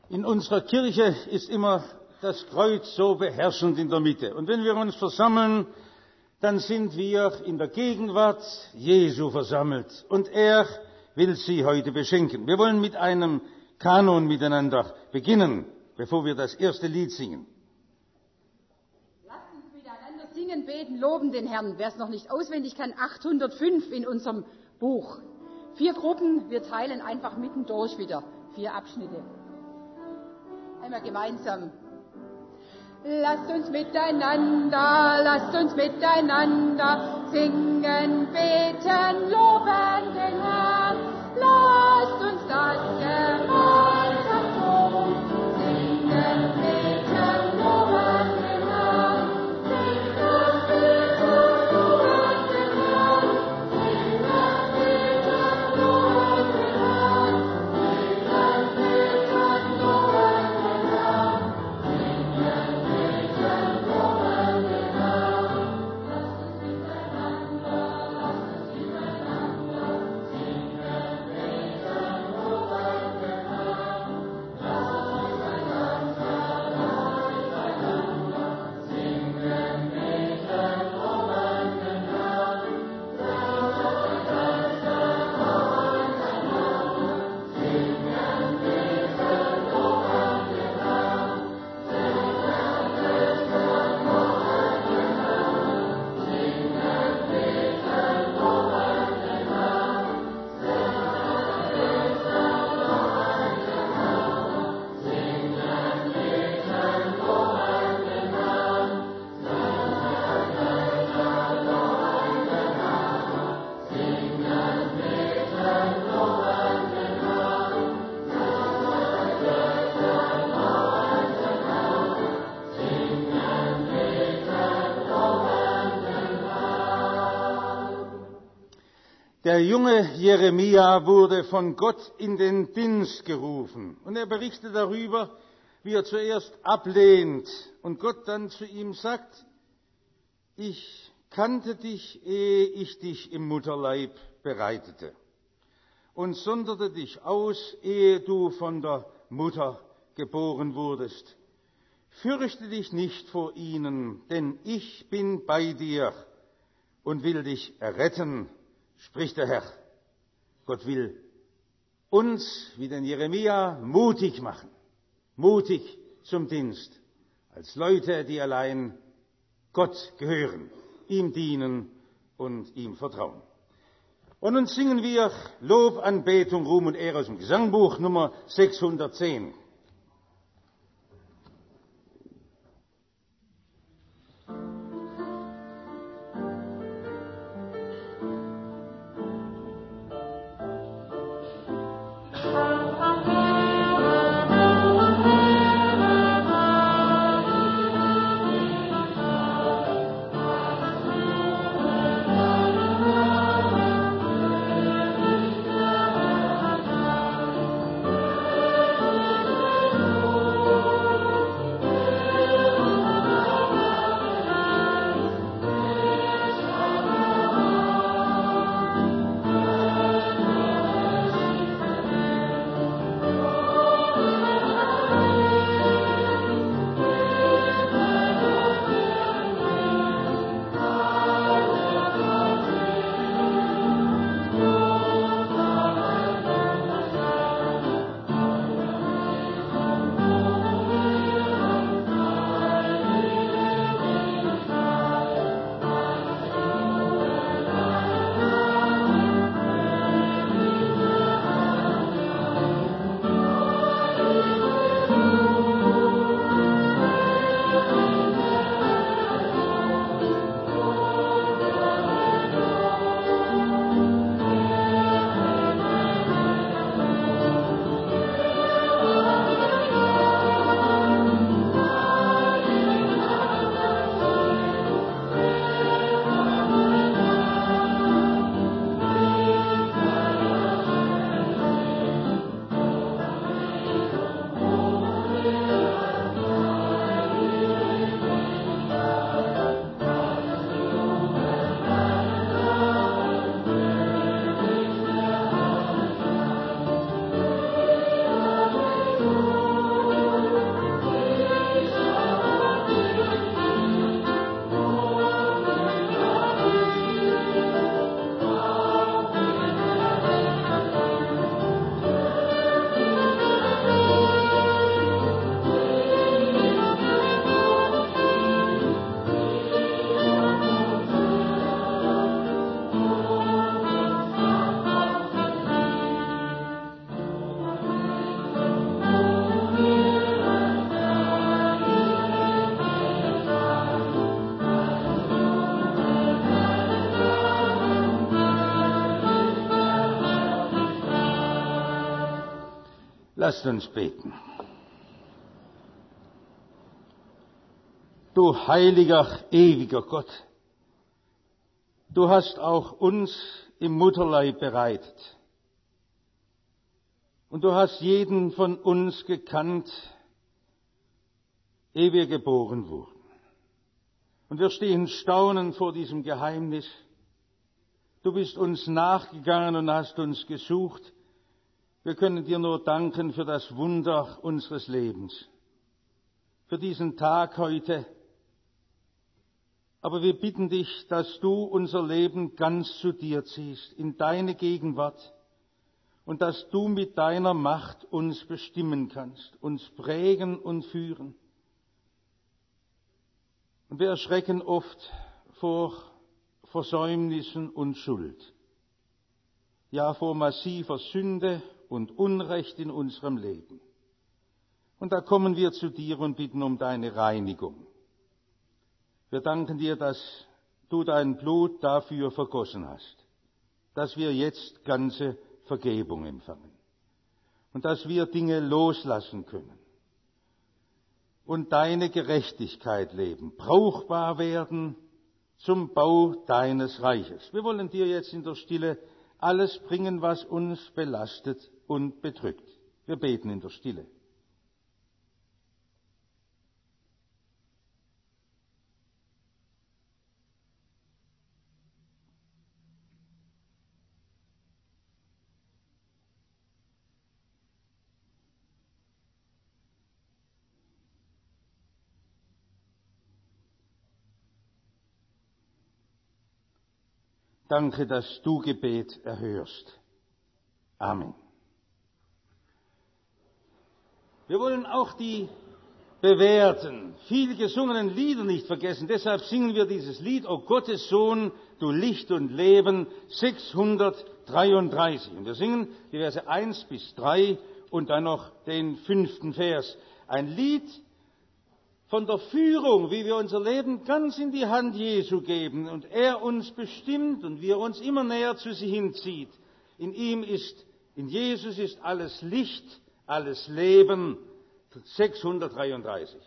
In unserer Kirche ist immer das Kreuz so beherrschend in der Mitte. Und wenn wir uns versammeln, dann sind wir in der Gegenwart Jesu versammelt. Und er will Sie heute beschenken. Wir wollen mit einem Kanon miteinander beginnen, bevor wir das erste Lied singen. Lasst uns miteinander singen, beten, loben den Herrn. Wer es noch nicht auswendig kann, 805 in unserem Buch. 4 Gruppen, wir teilen einfach mitten durch wieder. 4 Abschnitte. Einmal gemeinsam. Lasst uns miteinander singen, beten, loben den Herrn. Lasst uns das gemeinsam tun, singen, beten, loben den Herrn. Singen, beten, loben den Herrn. Singen, beten, loben den Herrn. Singen, beten, loben den Herrn. Der junge Jeremia wurde von Gott in den Dienst gerufen. Und er berichtet darüber, wie er zuerst ablehnt und Gott dann zu ihm sagt, ich kannte dich, ehe ich dich im Mutterleib bereitete und sonderte dich aus, ehe du von der Mutter geboren wurdest. Fürchte dich nicht vor ihnen, denn ich bin bei dir und will dich erretten, spricht der Herr. Gott will uns, wie den Jeremia, mutig machen, mutig zum Dienst, als Leute, die allein Gott gehören, ihm dienen und ihm vertrauen. Und nun singen wir Lob, Anbetung, Ruhm und Ehre aus dem Gesangbuch Nummer 610. Thank you. Lasst uns beten. Du heiliger, ewiger Gott, du hast auch uns im Mutterleib bereitet. Und du hast jeden von uns gekannt, ehe wir geboren wurden. Und wir stehen staunend vor diesem Geheimnis. Du bist uns nachgegangen und hast uns gesucht. Wir können dir nur danken für das Wunder unseres Lebens, für diesen Tag heute. Aber wir bitten dich, dass du unser Leben ganz zu dir ziehst, in deine Gegenwart, und dass du mit deiner Macht uns bestimmen kannst, uns prägen und führen. Und wir erschrecken oft vor Versäumnissen und Schuld, ja vor massiver Sünde und Unrecht in unserem Leben. Und da kommen wir zu dir und bitten um deine Reinigung. Wir danken dir, dass du dein Blut dafür vergossen hast, dass wir jetzt ganze Vergebung empfangen und dass wir Dinge loslassen können und deine Gerechtigkeit leben, brauchbar werden zum Bau deines Reiches. Wir wollen dir jetzt in der Stille alles bringen, was uns belastet und bedrückt. Wir beten in der Stille. Danke, dass du Gebet erhörst. Amen. Wir wollen auch die bewährten, viel gesungenen Lieder nicht vergessen. Deshalb singen wir dieses Lied, O Gottes Sohn, du Licht und Leben, 633. Und wir singen die Verse 1 bis 3 und dann noch den 5. Vers. Ein Lied von der Führung, wie wir unser Leben ganz in die Hand Jesu geben und er uns bestimmt und wie er uns immer näher zu sich hinzieht. In Jesus ist alles Licht, alles Leben. 633.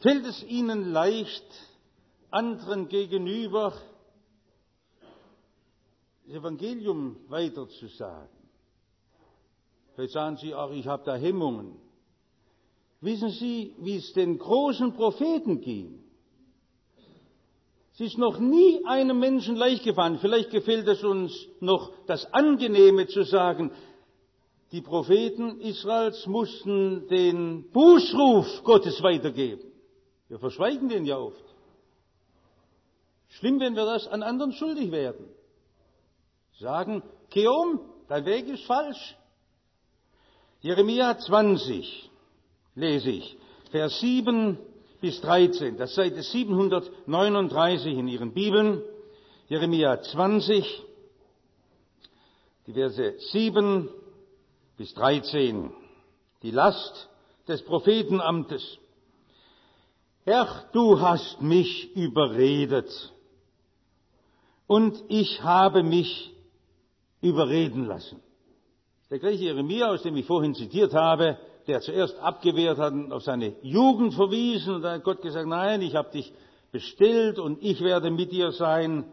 Fällt es Ihnen leicht, anderen gegenüber das Evangelium weiterzusagen? Vielleicht sagen Sie, ach, ich habe da Hemmungen. Wissen Sie, wie es den großen Propheten ging? Es ist noch nie einem Menschen leicht gefallen. Vielleicht gefällt es uns noch das Angenehme zu sagen, die Propheten Israels mussten den Bußruf Gottes weitergeben. Wir verschweigen den ja oft. Schlimm, wenn wir das an anderen schuldig werden. Sagen, kehr um, dein Weg ist falsch. Jeremia 20 lese ich, Vers 7 bis 13, das ist Seite 739 in Ihren Bibeln. Jeremia 20, die Verse 7 bis 13, die Last des Prophetenamtes. Herr, du hast mich überredet und ich habe mich überreden lassen. Der gleiche Jeremia, aus dem ich vorhin zitiert habe, der zuerst abgewehrt hat und auf seine Jugend verwiesen, und dann hat Gott gesagt, nein, ich habe dich bestellt und ich werde mit dir sein.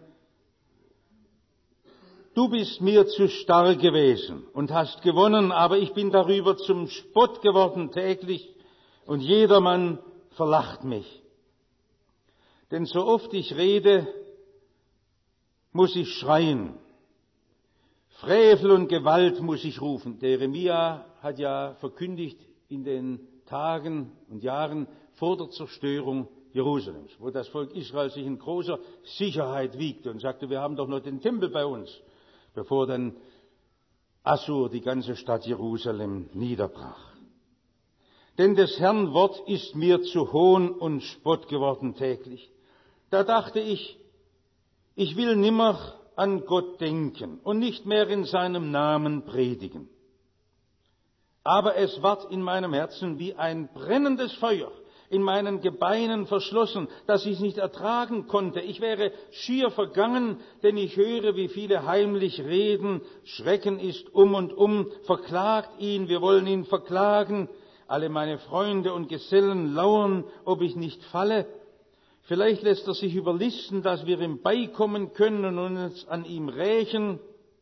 Du bist mir zu stark gewesen und hast gewonnen, aber ich bin darüber zum Spott geworden täglich und jedermann verlacht mich. Denn so oft ich rede, muss ich schreien. Frevel und Gewalt muss ich rufen. Der Jeremia hat ja verkündigt in den Tagen und Jahren vor der Zerstörung Jerusalems, wo das Volk Israel sich in großer Sicherheit wiegte und sagte, wir haben doch noch den Tempel bei uns, bevor dann Assur die ganze Stadt Jerusalem niederbrach. Denn des Herrn Wort ist mir zu Hohn und Spott geworden täglich. Da dachte ich will nimmer an Gott denken und nicht mehr in seinem Namen predigen. Aber es ward in meinem Herzen wie ein brennendes Feuer, in meinen Gebeinen verschlossen, dass ich es nicht ertragen konnte. Ich wäre schier vergangen, denn ich höre, wie viele heimlich reden. Schrecken ist und verklagt ihn, wir wollen ihn verklagen. Alle meine Freunde und Gesellen lauern, ob ich nicht falle. Vielleicht lässt er sich überlisten, dass wir ihm beikommen können und uns an ihm rächen.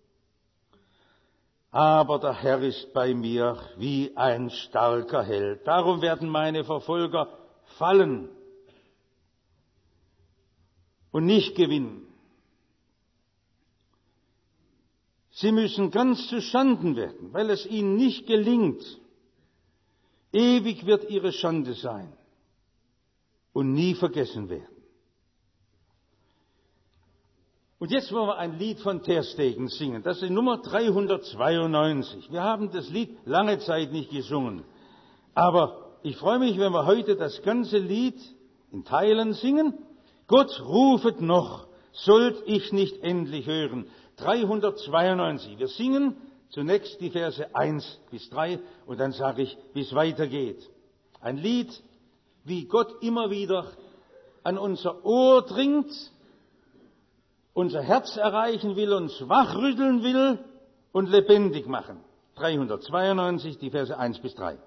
Aber der Herr ist bei mir wie ein starker Held. Darum werden meine Verfolger fallen und nicht gewinnen. Sie müssen ganz zuschanden werden, weil es ihnen nicht gelingt. Ewig wird ihre Schande sein und nie vergessen werden. Und jetzt wollen wir ein Lied von Terstegen singen. Das ist Nummer 392. Wir haben das Lied lange Zeit nicht gesungen. Aber ich freue mich, wenn wir heute das ganze Lied in Teilen singen. Gott rufet noch, sollt ich nicht endlich hören. 392. Wir singen zunächst die Verse 1 bis 3 und dann sage ich, wie es weitergeht. Ein Lied, wie Gott immer wieder an unser Ohr dringt, unser Herz erreichen will, uns wachrütteln will und lebendig machen. 392, die Verse 1 bis 3.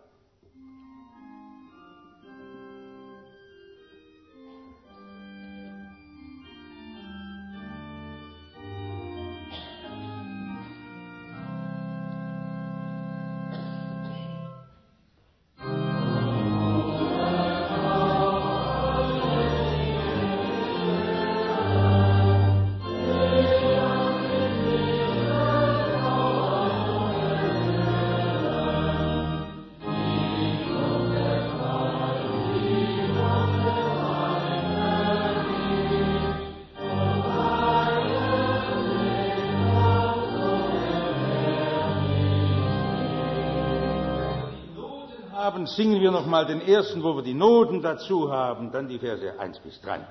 Singen wir nochmal den ersten, wo wir die Noten dazu haben, dann die Verse 1 bis 3.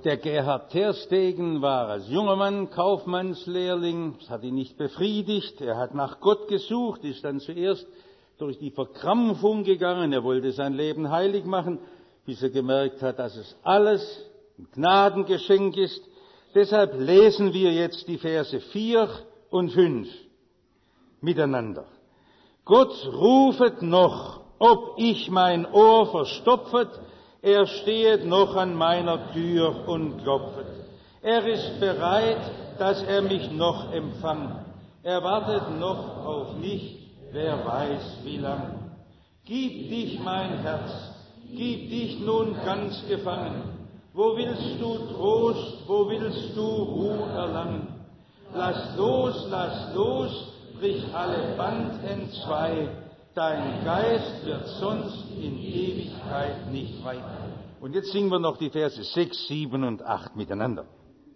Der Gerhard Terstegen war als junger Mann Kaufmannslehrling, das hat ihn nicht befriedigt, er hat nach Gott gesucht, ist dann zuerst durch die Verkrampfung gegangen, er wollte sein Leben heilig machen, bis er gemerkt hat, dass es alles ein Gnadengeschenk ist. Deshalb lesen wir jetzt die Verse 4 und 5 miteinander. Gott rufet noch, ob ich mein Ohr verstopfet, er stehet noch an meiner Tür und klopfet. Er ist bereit, dass er mich noch empfangt. Er wartet noch auf mich, wer weiß wie lang. Gib dich, mein Herz, gib dich nun ganz gefangen. Wo willst du Trost, wo willst du Ruhe erlangen? Lass los, brich alle Band entzwei. Dein Geist wird sonst in Ewigkeit nicht frei. Und jetzt singen wir noch die Verse 6, 7 und 8 miteinander.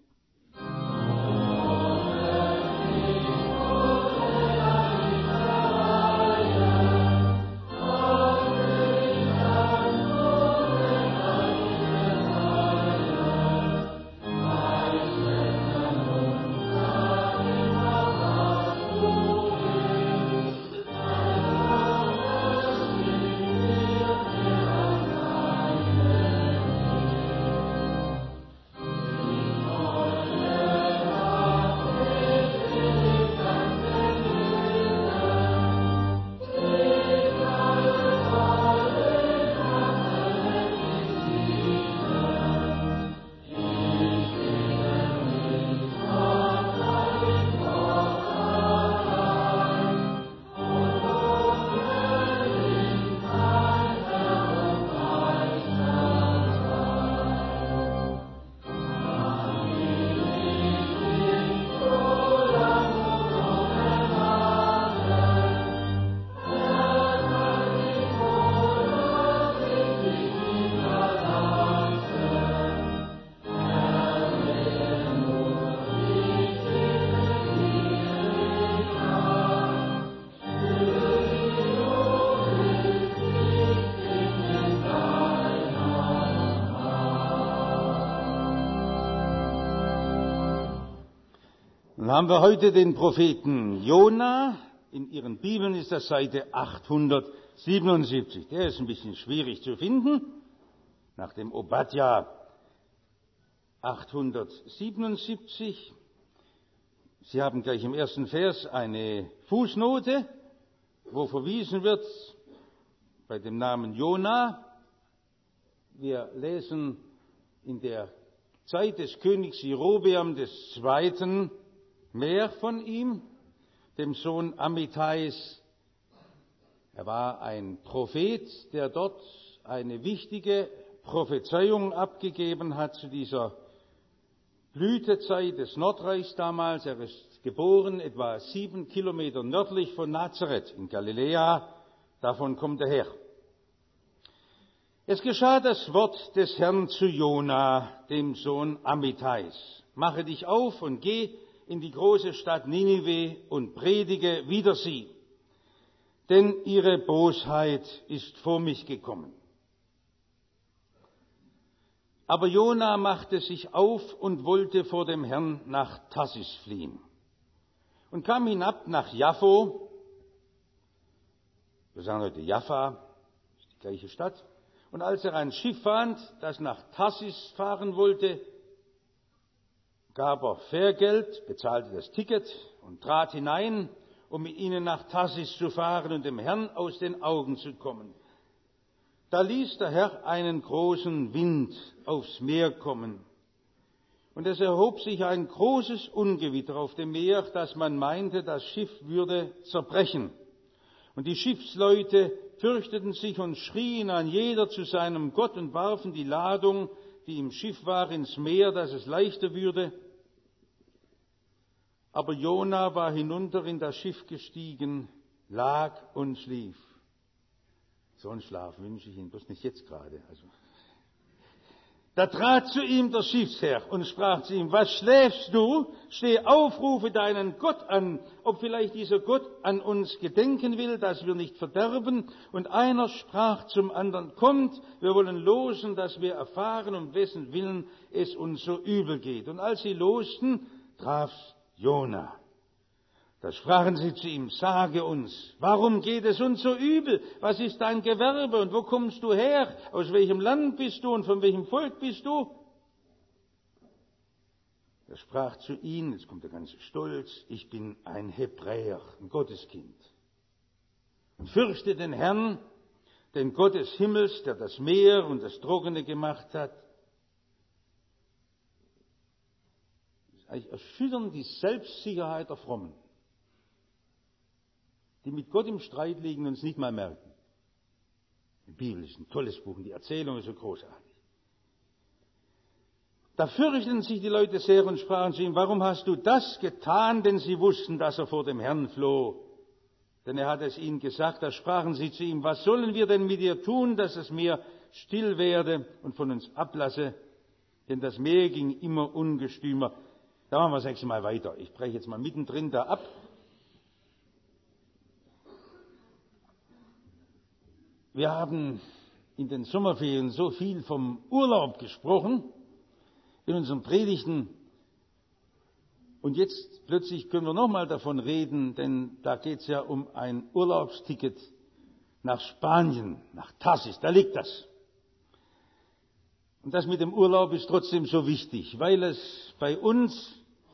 Dann haben wir heute den Propheten Jona. In Ihren Bibeln ist das Seite 877. Der ist ein bisschen schwierig zu finden. Nach dem Obadja 877. Sie haben gleich im ersten Vers eine Fußnote, wo verwiesen wird bei dem Namen Jona. Wir lesen in der Zeit des Königs Jerobeam II. Mehr von ihm, dem Sohn Amittais. Er war ein Prophet, der dort eine wichtige Prophezeiung abgegeben hat zu dieser Blütezeit des Nordreichs damals. Er ist geboren etwa 7 Kilometer nördlich von Nazareth in Galiläa. Davon kommt er her. Es geschah das Wort des Herrn zu Jona, dem Sohn Amittais. Mache dich auf und geh in die große Stadt Ninive und predige wider sie, denn ihre Bosheit ist vor mich gekommen. Aber Jona machte sich auf und wollte vor dem Herrn nach Tarsis fliehen und kam hinab nach Jaffo. Wir sagen heute Jaffa, ist die gleiche Stadt. Und als er ein Schiff fand, das nach Tarsis fahren wollte, gab er Fährgeld, bezahlte das Ticket und trat hinein, um mit ihnen nach Tarsis zu fahren und dem Herrn aus den Augen zu kommen. Da ließ der Herr einen großen Wind aufs Meer kommen. Und es erhob sich ein großes Ungewitter auf dem Meer, dass man meinte, das Schiff würde zerbrechen. Und die Schiffsleute fürchteten sich und schrien an jeder zu seinem Gott und warfen die Ladung, die im Schiff war, ins Meer, dass es leichter würde. Aber Jona war hinunter in das Schiff gestiegen, lag und schlief. So einen Schlaf wünsche ich Ihnen, bloß nicht jetzt gerade. Da trat zu ihm der Schiffsherr und sprach zu ihm: Was schläfst du? Steh auf, rufe deinen Gott an, ob vielleicht dieser Gott an uns gedenken will, dass wir nicht verderben. Und einer sprach zum anderen: Kommt, wir wollen losen, dass wir erfahren, um wessen Willen es uns so übel geht. Und als sie losten, traf's Jona. Da sprachen sie zu ihm: Sage uns, warum geht es uns so übel? Was ist dein Gewerbe und wo kommst du her? Aus welchem Land bist du und von welchem Volk bist du? Er sprach zu ihnen, jetzt kommt der ganze Stolz: Ich bin ein Hebräer, ein Gotteskind. Und fürchte den Herrn, den Gott des Himmels, der das Meer und das Trockene gemacht hat. Das ist eigentlich erschütternd, die Selbstsicherheit der Frommen, die mit Gott im Streit liegen und es nicht mal merken. Die Bibel ist ein tolles Buch und die Erzählung ist so großartig. Da fürchteten sich die Leute sehr und sprachen zu ihm: Warum hast du das getan? Denn sie wussten, dass er vor dem Herrn floh. Denn er hat es ihnen gesagt. Da sprachen sie zu ihm: Was sollen wir denn mit dir tun, dass das Meer still werde und von uns ablasse? Denn das Meer ging immer ungestümer. Da machen wir das nächste Mal weiter. Ich breche jetzt mal mittendrin da ab. Wir haben in den Sommerferien so viel vom Urlaub gesprochen in unseren Predigten. Und jetzt plötzlich können wir nochmal davon reden, denn da geht es ja um ein Urlaubsticket nach Spanien, nach Tarsis, da liegt das. Und das mit dem Urlaub ist trotzdem so wichtig, weil es bei uns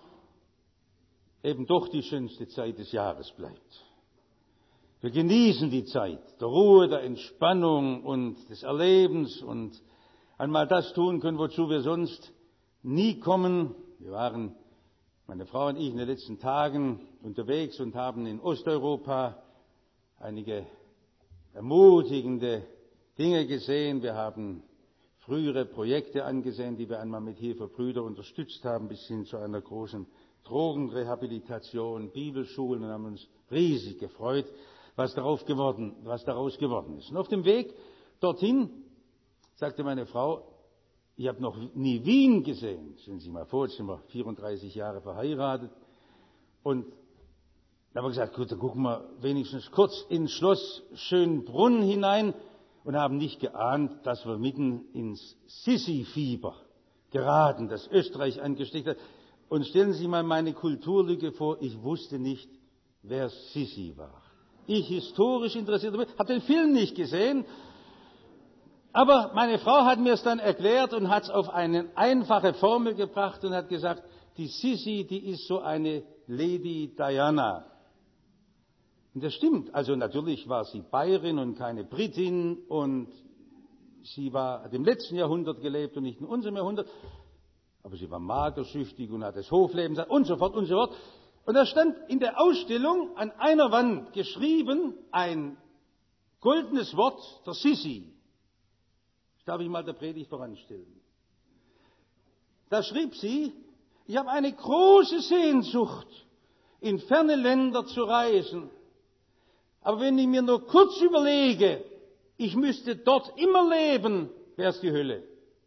eben doch die schönste Zeit des Jahres bleibt. Wir genießen die Zeit der Ruhe, der Entspannung und des Erlebens und einmal das tun können, wozu wir sonst nie kommen. Wir waren, meine Frau und ich, in den letzten Tagen unterwegs und haben in Osteuropa einige ermutigende Dinge gesehen. Wir haben frühere Projekte angesehen, die wir einmal mit Hilfe Brüder unterstützt haben, bis hin zu einer großen Drogenrehabilitation, Bibelschulen, und haben uns riesig gefreut, was daraus geworden ist. Und auf dem Weg dorthin sagte meine Frau: Ich habe noch nie Wien gesehen. Stellen Sie sich mal vor, jetzt sind wir 34 Jahre verheiratet. Und da haben wir gesagt: Gut, dann gucken wir wenigstens kurz ins Schloss Schönbrunn hinein, und haben nicht geahnt, dass wir mitten ins Sisi-Fieber geraten, das Österreich angesteckt hat. Und stellen Sie sich mal meine Kulturlücke vor: Ich wusste nicht, wer Sisi war. Ich, historisch interessiert, habe den Film nicht gesehen, aber meine Frau hat mir es dann erklärt und hat es auf eine einfache Formel gebracht und hat gesagt: Die Sisi, die ist so eine Lady Diana. Und das stimmt. Also natürlich war sie Bayerin und keine Britin, und sie hat im letzten Jahrhundert gelebt und nicht in unserem Jahrhundert. Aber sie war magersüchtig und hat das Hofleben und so fort und so fort. Und da stand in der Ausstellung an einer Wand geschrieben ein goldenes Wort, der Sisi. Das darf ich mal der Predigt voranstellen. Da schrieb sie: Ich habe eine große Sehnsucht, in ferne Länder zu reisen. Aber wenn ich mir nur kurz überlege, ich müsste dort immer leben, wäre es die Hölle.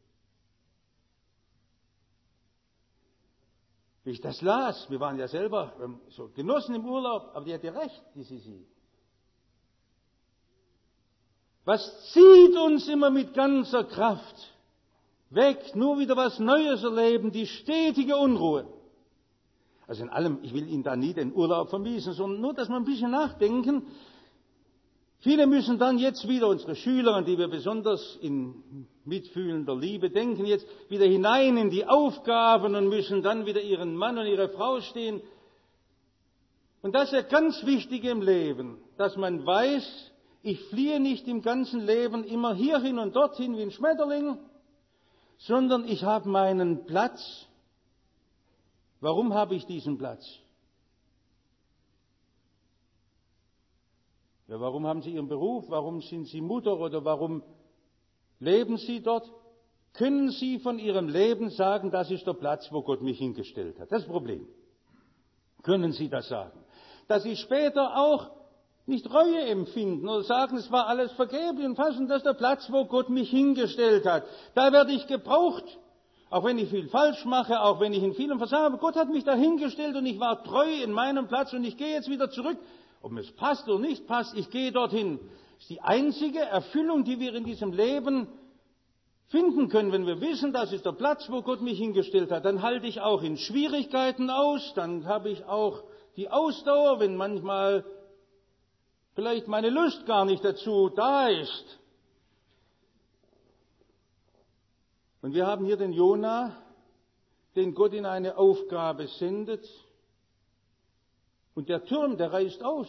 Wie ich das las, wir waren ja selber so Genossen im Urlaub, aber die hat ja recht, die Sisi. Was zieht uns immer mit ganzer Kraft weg? Nur wieder was Neues erleben, die stetige Unruhe. Also in allem, ich will Ihnen da nie den Urlaub vermiesen, sondern nur, dass wir ein bisschen nachdenken. Viele müssen dann jetzt wieder, unsere Schüler, an die wir besonders in mitfühlender Liebe denken, jetzt wieder hinein in die Aufgaben und müssen dann wieder ihren Mann und ihre Frau stehen. Und das ist ja ganz wichtig im Leben, dass man weiß, ich fliehe nicht im ganzen Leben immer hierhin und dorthin wie ein Schmetterling, sondern ich habe meinen Platz. Warum habe ich diesen Platz? Ja, warum haben Sie Ihren Beruf? Warum sind Sie Mutter oder warum leben Sie dort? Können Sie von Ihrem Leben sagen, das ist der Platz, wo Gott mich hingestellt hat? Das ist das Problem. Können Sie das sagen? Dass Sie später auch nicht Reue empfinden oder sagen, es war alles vergeblich und fassen, das ist der Platz, wo Gott mich hingestellt hat. Da werde ich gebraucht, auch wenn ich viel falsch mache, auch wenn ich in vielem versage. Aber Gott hat mich da hingestellt und ich war treu in meinem Platz und ich gehe jetzt wieder zurück. Ob es passt oder nicht passt, ich gehe dorthin. Das ist die einzige Erfüllung, die wir in diesem Leben finden können, wenn wir wissen, das ist der Platz, wo Gott mich hingestellt hat. Dann halte ich auch in Schwierigkeiten aus, dann habe ich auch die Ausdauer, wenn manchmal vielleicht meine Lust gar nicht dazu da ist. Und wir haben hier den Jona, den Gott in eine Aufgabe sendet. Und der Turm, der reißt aus.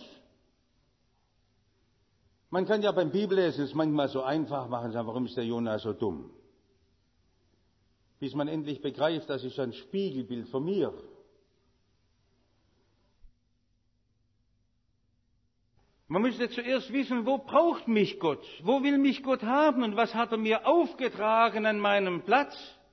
Man kann ja beim Bibellesen es manchmal so einfach machen, sagen, warum ist der Jona so dumm? Bis man endlich begreift, das ist ein Spiegelbild von mir. Man müsste zuerst wissen, wo braucht mich Gott? Wo will mich Gott haben? Und was hat er mir aufgetragen an meinem Platz?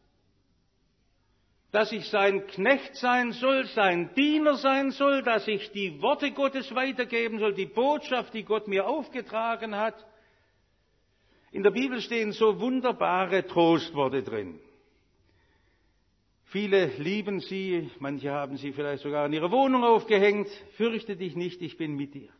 Dass ich sein Knecht sein soll, sein Diener sein soll, dass ich die Worte Gottes weitergeben soll, die Botschaft, die Gott mir aufgetragen hat. In der Bibel stehen so wunderbare Trostworte drin. Viele lieben sie, manche haben sie vielleicht sogar in ihrer Wohnung aufgehängt. Fürchte dich nicht, ich bin mit dir.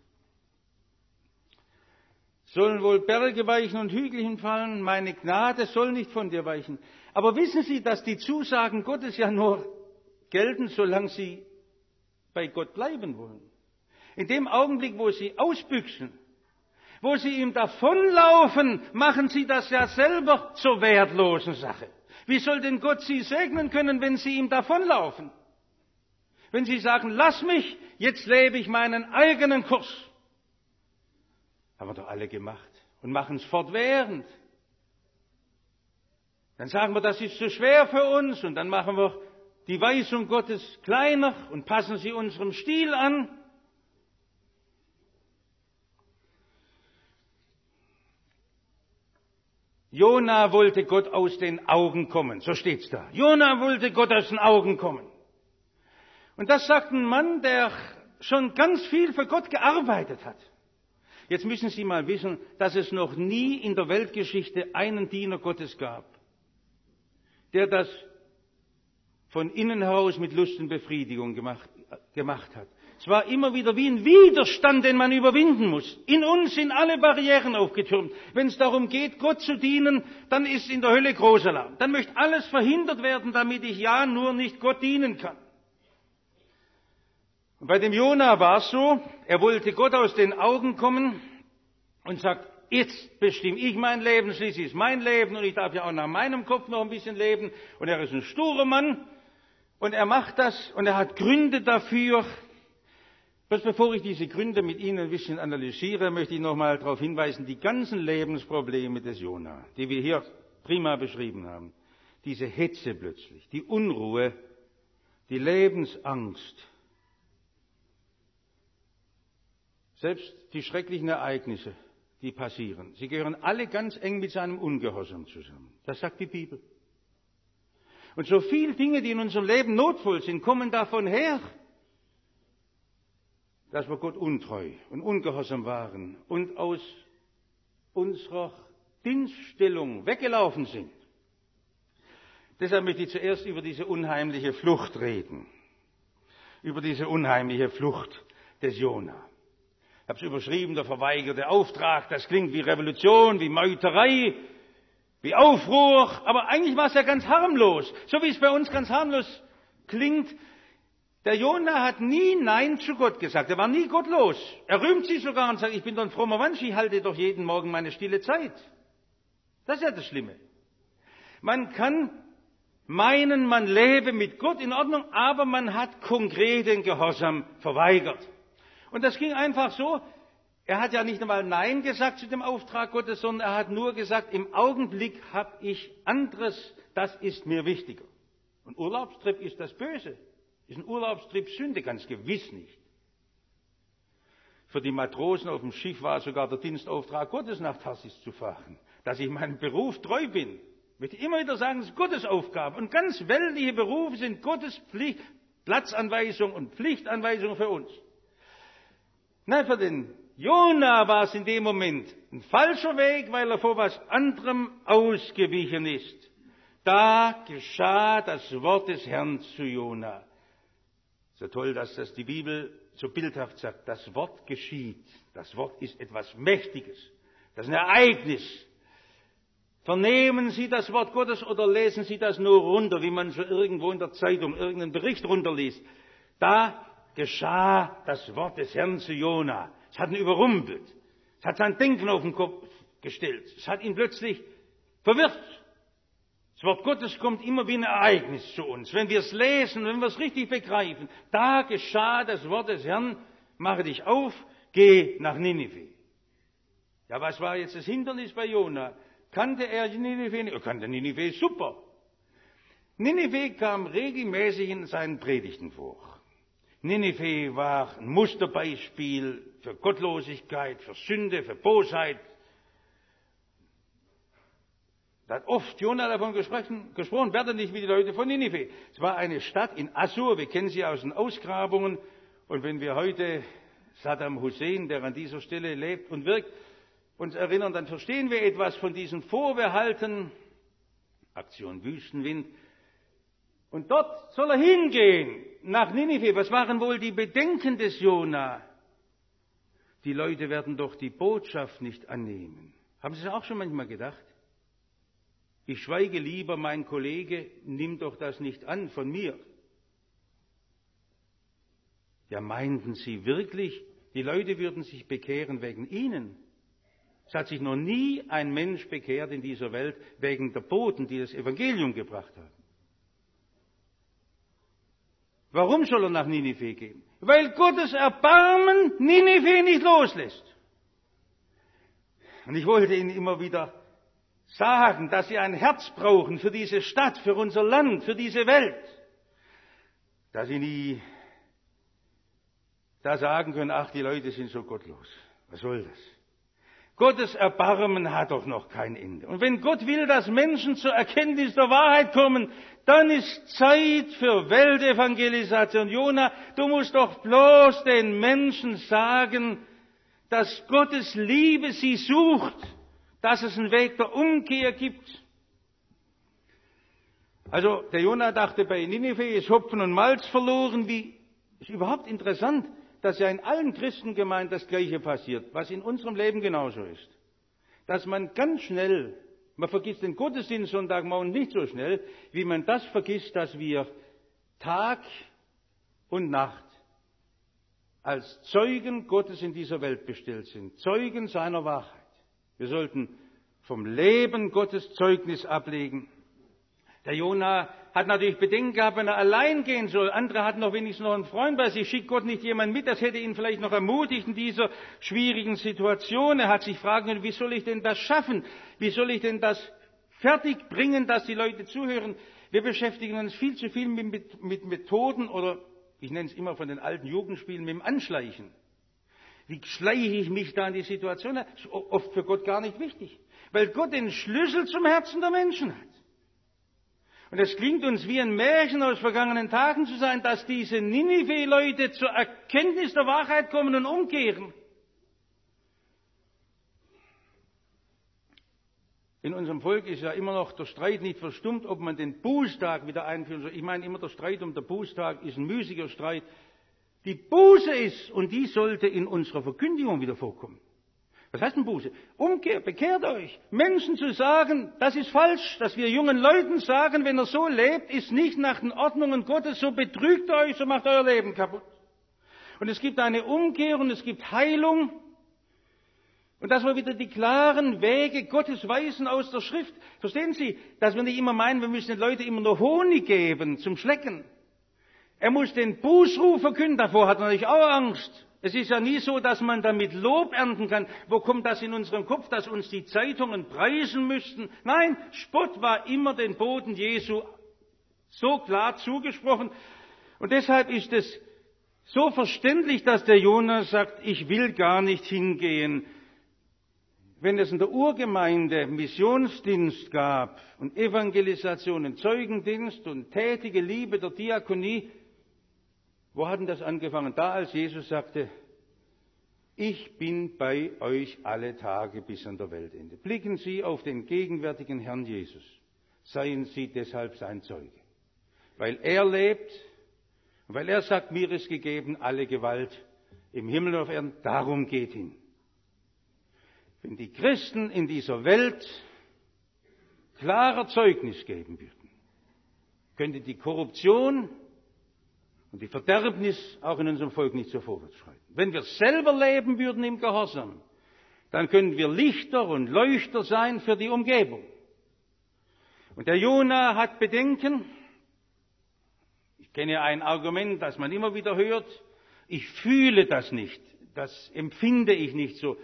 Sollen wohl Berge weichen und Hügel hinfallen, meine Gnade soll nicht von dir weichen. Aber wissen Sie, dass die Zusagen Gottes ja nur gelten, solange sie bei Gott bleiben wollen. In dem Augenblick, wo sie ausbüchsen, wo sie ihm davonlaufen, machen sie das ja selber zur wertlosen Sache. Wie soll denn Gott sie segnen können, wenn sie ihm davonlaufen? Wenn sie sagen, lass mich, jetzt lebe ich meinen eigenen Kurs. Haben wir doch alle gemacht und machen es fortwährend. Dann sagen wir, das ist zu schwer für uns und dann machen wir die Weisung Gottes kleiner und passen sie unserem Stil an. Jona wollte Gott aus den Augen kommen, so steht's da. Jona wollte Gott aus den Augen kommen. Und das sagt ein Mann, der schon ganz viel für Gott gearbeitet hat. Jetzt müssen Sie mal wissen, dass es noch nie in der Weltgeschichte einen Diener Gottes gab, der das von innen heraus mit Lust und Befriedigung gemacht hat. Es war immer wieder wie ein Widerstand, den man überwinden muss. In uns sind alle Barrieren aufgetürmt. Wenn es darum geht, Gott zu dienen, dann ist in der Hölle Großalarm. Dann möchte alles verhindert werden, damit ich ja nur nicht Gott dienen kann. Und bei dem Jona war es so, er wollte Gott aus den Augen kommen und sagt, jetzt bestimme ich mein Leben, schließlich ist mein Leben und ich darf ja auch nach meinem Kopf noch ein bisschen leben. Und er ist ein sturer Mann und er macht das und er hat Gründe dafür. Bloß bevor ich diese Gründe mit Ihnen ein bisschen analysiere, möchte ich noch mal darauf hinweisen, die ganzen Lebensprobleme des Jona, die wir hier prima beschrieben haben, diese Hetze plötzlich, die Unruhe, die Lebensangst, selbst die schrecklichen Ereignisse, die passieren, sie gehören alle ganz eng mit seinem Ungehorsam zusammen. Das sagt die Bibel. Und so viele Dinge, die in unserem Leben notvoll sind, kommen davon her, dass wir Gott untreu und ungehorsam waren und aus unserer Dienststellung weggelaufen sind. Deshalb möchte ich zuerst über diese unheimliche Flucht reden. Über diese unheimliche Flucht des Jona. Ich habe es überschrieben, der verweigerte Auftrag. Das klingt wie Revolution, wie Meuterei, wie Aufruhr. Aber eigentlich war es ja ganz harmlos. So wie es bei uns ganz harmlos klingt. Der Jona hat nie Nein zu Gott gesagt. Er war nie gottlos. Er rühmt sich sogar und sagt, ich bin doch ein frommer Mensch, ich halte doch jeden Morgen meine stille Zeit. Das ist ja das Schlimme. Man kann meinen, man lebe mit Gott in Ordnung, aber man hat konkret den Gehorsam verweigert. Und das ging einfach so, er hat ja nicht einmal Nein gesagt zu dem Auftrag Gottes, sondern er hat nur gesagt, im Augenblick habe ich anderes, das ist mir wichtiger. Und Urlaubstrip ist das Böse. Ist ein Urlaubstrip Sünde? Ganz gewiss nicht. Für die Matrosen auf dem Schiff war sogar der Dienstauftrag Gottes, nach Tarsis zu fahren. Dass ich meinem Beruf treu bin. Ich möchte immer wieder sagen, das ist Gottes Aufgabe. Und ganz weltliche Berufe sind Gottes Platzanweisung und Pflichtanweisung für uns. Nein, für den Jona war es in dem Moment ein falscher Weg, weil er vor was anderem ausgewichen ist. Da geschah das Wort des Herrn zu Jona. So toll, dass das die Bibel so bildhaft sagt. Das Wort geschieht. Das Wort ist etwas Mächtiges. Das ist ein Ereignis. Vernehmen Sie das Wort Gottes oder lesen Sie das nur runter, wie man so irgendwo in der Zeitung irgendeinen Bericht runterliest? Da geschah das Wort des Herrn zu Jona. Es hat ihn überrumpelt. Es hat sein Denken auf den Kopf gestellt. Es hat ihn plötzlich verwirrt. Das Wort Gottes kommt immer wie ein Ereignis zu uns. Wenn wir es lesen, wenn wir es richtig begreifen, da geschah das Wort des Herrn, mache dich auf, geh nach Ninive. Ja, was war jetzt das Hindernis bei Jona? Kannte er Ninive nicht? Er kannte Ninive super. Ninive kam regelmäßig in seinen Predigten vor. Ninive war ein Musterbeispiel für Gottlosigkeit, für Sünde, für Bosheit. Da hat oft Jona davon gesprochen, werde nicht wie die Leute von Ninive. Es war eine Stadt in Assur, wir kennen sie aus den Ausgrabungen. Und wenn wir heute Saddam Hussein, der an dieser Stelle lebt und wirkt, uns erinnern, dann verstehen wir etwas von diesen Vorbehalten. Aktion Wüstenwind. Und dort soll er hingehen, nach Ninive. Was waren wohl die Bedenken des Jona? Die Leute werden doch die Botschaft nicht annehmen. Haben Sie es auch schon manchmal gedacht? Ich schweige lieber, mein Kollege, nimm doch das nicht an von mir. Ja, meinten Sie wirklich, die Leute würden sich bekehren wegen Ihnen? Es hat sich noch nie ein Mensch bekehrt in dieser Welt wegen der Boten, die das Evangelium gebracht haben. Warum soll er nach Ninive gehen? Weil Gottes Erbarmen Ninive nicht loslässt. Und ich wollte Ihnen immer wieder sagen, dass Sie ein Herz brauchen für diese Stadt, für unser Land, für diese Welt. Dass Sie nie da sagen können, ach, die Leute sind so gottlos. Was soll das? Gottes Erbarmen hat doch noch kein Ende. Und wenn Gott will, dass Menschen zur Erkenntnis der Wahrheit kommen, dann ist Zeit für Weltevangelisation. Jona, du musst doch bloß den Menschen sagen, dass Gottes Liebe sie sucht, dass es einen Weg der Umkehr gibt. Also der Jona dachte, bei Ninive ist Hopfen und Malz verloren. Ist überhaupt interessant, dass ja in allen Christengemeinden das Gleiche passiert, was in unserem Leben genauso ist. Dass man ganz schnell, man vergisst den Gottesdienst Sonntagmorgen nicht so schnell, wie man das vergisst, dass wir Tag und Nacht als Zeugen Gottes in dieser Welt bestellt sind, Zeugen seiner Wahrheit. Wir sollten vom Leben Gottes Zeugnis ablegen. Der Jona hat natürlich Bedenken gehabt, wenn er allein gehen soll. Andere hatten noch wenigstens noch einen Freund bei sich. Schickt Gott nicht jemanden mit, das hätte ihn vielleicht noch ermutigt in dieser schwierigen Situation. Er hat sich fragen können, wie soll ich denn das schaffen? Wie soll ich denn das fertig bringen, dass die Leute zuhören? Wir beschäftigen uns viel zu viel mit Methoden oder, ich nenne es immer von den alten Jugendspielen, mit dem Anschleichen. Wie schleiche ich mich da in die Situation? Das ist oft für Gott gar nicht wichtig, weil Gott den Schlüssel zum Herzen der Menschen hat. Und es klingt uns wie ein Märchen aus vergangenen Tagen zu sein, dass diese Ninive-Leute zur Erkenntnis der Wahrheit kommen und umkehren. In unserem Volk ist ja immer noch der Streit nicht verstummt, ob man den Bußtag wieder einführen soll. Ich meine immer, der Streit um den Bußtag ist ein müßiger Streit. Die Buße ist, und die sollte in unserer Verkündigung wieder vorkommen. Was heißt denn Buße? Umkehr, bekehrt euch. Menschen zu sagen, das ist falsch, dass wir jungen Leuten sagen, wenn er so lebt, ist nicht nach den Ordnungen Gottes, so betrügt euch, so macht euer Leben kaputt. Und es gibt eine Umkehr und es gibt Heilung. Und dass wir wieder die klaren Wege Gottes weisen aus der Schrift. Verstehen Sie, dass wir nicht immer meinen, wir müssen den Leuten immer nur Honig geben zum Schlecken. Er muss den Bußruf verkünden, davor hat er natürlich auch Angst. Es ist ja nie so, dass man damit Lob ernten kann. Wo kommt das in unserem Kopf, dass uns die Zeitungen preisen müssten? Nein, Spott war immer den Boten Jesu so klar zugesprochen. Und deshalb ist es so verständlich, dass der Jona sagt, ich will gar nicht hingehen. Wenn es in der Urgemeinde Missionsdienst gab und Evangelisation und Zeugendienst und tätige Liebe der Diakonie, wo hat denn das angefangen? Da, als Jesus sagte, Ich bin bei euch alle Tage bis an der Weltende. Blicken Sie auf den gegenwärtigen Herrn Jesus. Seien Sie deshalb sein Zeuge. Weil er lebt, und weil er sagt, mir ist gegeben alle Gewalt im Himmel und auf Erden, darum geht hin. Wenn die Christen in dieser Welt klarer Zeugnis geben würden, könnte die Korruption und die Verderbnis auch in unserem Volk nicht so vorwärts schreiten. Wenn wir selber leben würden im Gehorsam, dann können wir Lichter und Leuchter sein für die Umgebung. Und der Jona hat Bedenken. Ich kenne ein Argument, das man immer wieder hört. Ich fühle das nicht. Das empfinde ich nicht so.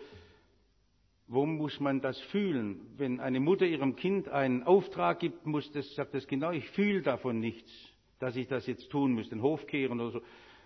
Wo muss man das fühlen? Wenn eine Mutter ihrem Kind einen Auftrag gibt, sagt das Kind, ich fühle davon nichts, dass ich das jetzt tun muss, den Hof kehren oder so.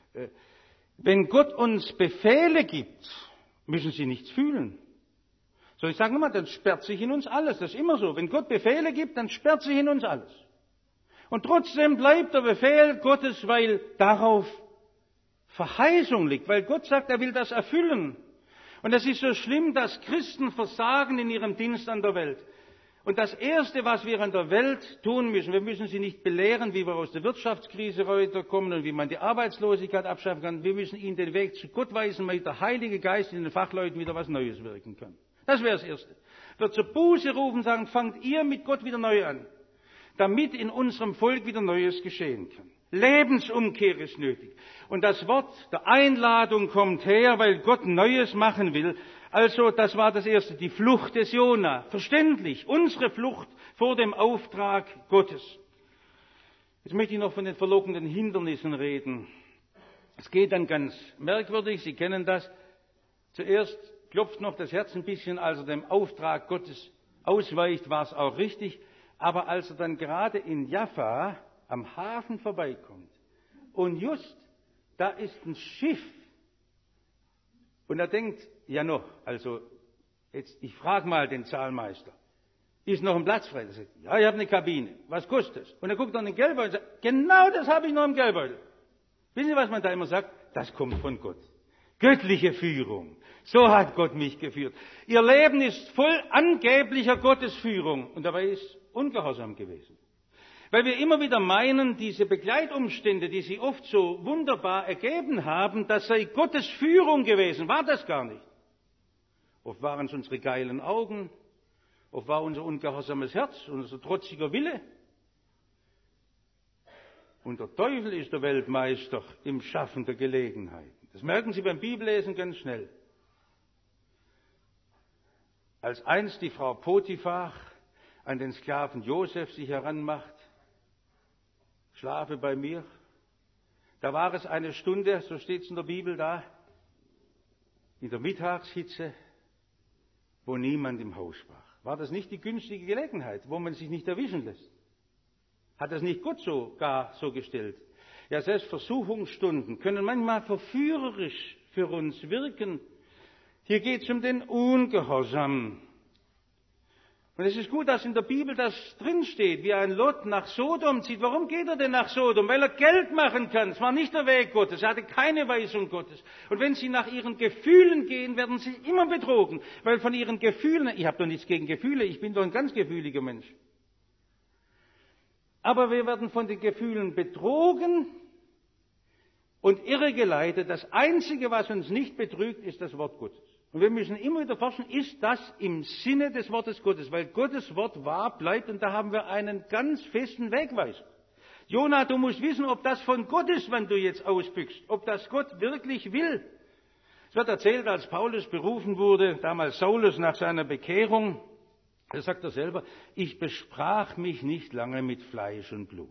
Wenn Gott uns Befehle gibt, müssen sie nichts fühlen. So, ich sage nochmal, dann sperrt sich in uns alles. Das ist immer so. Wenn Gott Befehle gibt, dann sperrt sich in uns alles. Und trotzdem bleibt der Befehl Gottes, weil darauf Verheißung liegt, weil Gott sagt, er will das erfüllen. Und es ist so schlimm, dass Christen versagen in ihrem Dienst an der Welt. Und das Erste, was wir an der Welt tun müssen, wir müssen sie nicht belehren, wie wir aus der Wirtschaftskrise weiterkommen und wie man die Arbeitslosigkeit abschaffen kann. Wir müssen ihnen den Weg zu Gott weisen, damit der Heilige Geist in den Fachleuten wieder was Neues wirken kann. Das wäre das Erste. Wir zur Buße rufen und sagen, fangt ihr mit Gott wieder neu an, damit in unserem Volk wieder Neues geschehen kann. Lebensumkehr ist nötig. Und das Wort der Einladung kommt her, weil Gott Neues machen will. Also, das war das Erste, die Flucht des Jona. Verständlich, unsere Flucht vor dem Auftrag Gottes. Jetzt möchte ich noch von den verlockenden Hindernissen reden. Es geht dann ganz merkwürdig, Sie kennen das. Zuerst klopft noch das Herz ein bisschen, als er dem Auftrag Gottes ausweicht, war es auch richtig. Aber als er dann gerade in Jaffa am Hafen vorbeikommt und just da ist ein Schiff und er denkt, ja noch, also jetzt, ich frage mal den Zahlmeister, ist noch ein Platz frei? Er sagt, ja, ich habe eine Kabine, was kostet das? Und er guckt dann in den Geldbeutel und sagt, genau das habe ich noch im Geldbeutel. Wissen Sie, was man da immer sagt? Das kommt von Gott. Göttliche Führung. So hat Gott mich geführt. Ihr Leben ist voll angeblicher Gottesführung und dabei ist ungehorsam gewesen. Weil wir immer wieder meinen, diese Begleitumstände, die sie oft so wunderbar ergeben haben, das sei Gottes Führung gewesen. War das gar nicht. Oft waren es unsere geilen Augen, oft war unser ungehorsames Herz, unser trotziger Wille. Und der Teufel ist der Weltmeister im Schaffen der Gelegenheiten. Das merken Sie beim Bibellesen ganz schnell. Als einst die Frau Potiphar an den Sklaven Josef sich heranmacht, schlafe bei mir, da war es eine Stunde, so steht es in der Bibel da, in der Mittagshitze, wo niemand im Haus war. War das nicht die günstige Gelegenheit, wo man sich nicht erwischen lässt? Hat das nicht Gott gar so gestellt? Ja, selbst Versuchungsstunden können manchmal verführerisch für uns wirken. Hier geht es um den Ungehorsam. Und es ist gut, dass in der Bibel das drinsteht, wie ein Lot nach Sodom zieht. Warum geht er denn nach Sodom? Weil er Geld machen kann. Es war nicht der Weg Gottes, er hatte keine Weisung Gottes. Und wenn sie nach ihren Gefühlen gehen, werden sie immer betrogen. Weil von ihren Gefühlen, ich habe doch nichts gegen Gefühle, ich bin doch ein ganz gefühliger Mensch. Aber wir werden von den Gefühlen betrogen und irregeleitet. Das Einzige, was uns nicht betrügt, ist das Wort Gottes. Und wir müssen immer wieder forschen, ist das im Sinne des Wortes Gottes? Weil Gottes Wort wahr bleibt und da haben wir einen ganz festen Wegweiser. Jona, du musst wissen, ob das von Gott ist, wenn du jetzt ausbüchst. Ob das Gott wirklich will. Es wird erzählt, als Paulus berufen wurde, damals Saulus nach seiner Bekehrung, da sagt er selber, ich besprach mich nicht lange mit Fleisch und Blut.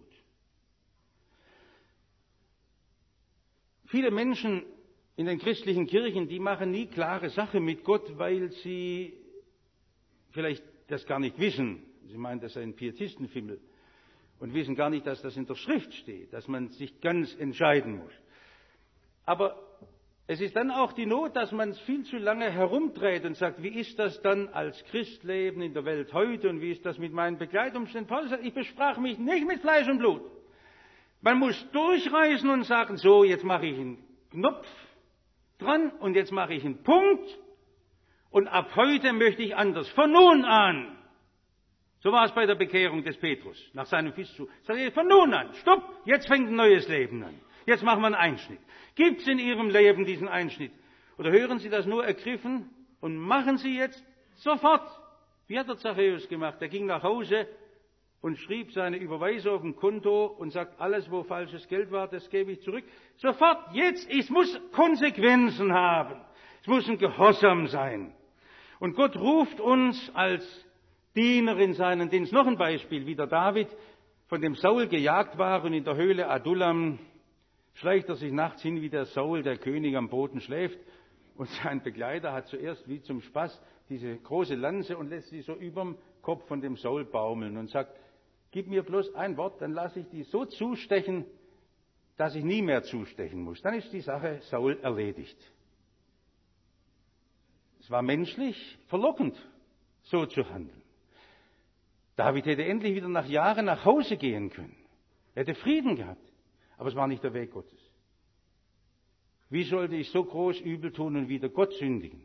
Viele Menschen in den christlichen Kirchen, die machen nie klare Sache mit Gott, weil sie vielleicht das gar nicht wissen. Sie meinen, das sei ein Pietistenfimmel und wissen gar nicht, dass das in der Schrift steht, dass man sich ganz entscheiden muss. Aber es ist dann auch die Not, dass man es viel zu lange herumdreht und sagt, wie ist das dann als Christleben in der Welt heute und wie ist das mit meinen Begleitumständen? Paulus sagt, ich besprach mich nicht mit Fleisch und Blut. Man muss durchreißen und sagen, so, jetzt mache ich einen Knopf, dran und jetzt mache ich einen Punkt und ab heute möchte ich anders. Von nun an. So war es bei der Bekehrung des Petrus nach seinem Fischzug. Sagt er, von nun an, stopp, jetzt fängt ein neues Leben an. Jetzt machen wir einen Einschnitt. Gibt es in Ihrem Leben diesen Einschnitt? Oder hören Sie das nur ergriffen und machen Sie jetzt sofort? Wie hat der Zachäus gemacht? Er ging nach Hause und schrieb seine Überweisung auf dem Konto und sagt, alles, wo falsches Geld war, das gebe ich zurück. Sofort, jetzt, es muss Konsequenzen haben. Es muss ein Gehorsam sein. Und Gott ruft uns als Diener in seinen Dienst. Noch ein Beispiel, wie der David von dem Saul gejagt war und in der Höhle Adullam schleicht er sich nachts hin, wie der Saul, der König, am Boden schläft. Und sein Begleiter hat zuerst wie zum Spaß diese große Lanze und lässt sie so überm Kopf von dem Saul baumeln und sagt, gib mir bloß ein Wort, dann lasse ich die so zustechen, dass ich nie mehr zustechen muss. Dann ist die Sache Saul erledigt. Es war menschlich verlockend, so zu handeln. David hätte endlich wieder nach Jahren nach Hause gehen können. Er hätte Frieden gehabt. Aber es war nicht der Weg Gottes. Wie sollte ich so groß übel tun und wieder Gott sündigen?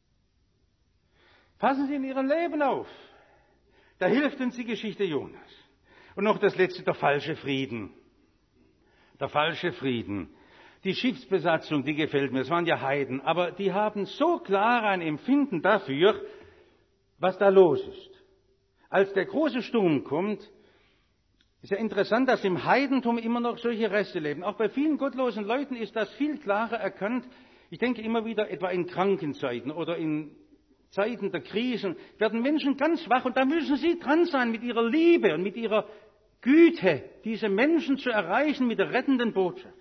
Passen Sie in Ihrem Leben auf. Da hilft uns die Geschichte Jonas. Und noch das letzte, der falsche Frieden. Der falsche Frieden. Die Schiffsbesatzung, die gefällt mir. Es waren ja Heiden. Aber die haben so klar ein Empfinden dafür, was da los ist. Als der große Sturm kommt, ist ja interessant, dass im Heidentum immer noch solche Reste leben. Auch bei vielen gottlosen Leuten ist das viel klarer erkannt. Ich denke immer wieder, etwa in Krankenzeiten oder in Zeiten der Krisen, werden Menschen ganz wach und da müssen sie dran sein mit ihrer Liebe und mit ihrer Güte, diese Menschen zu erreichen mit der rettenden Botschaft.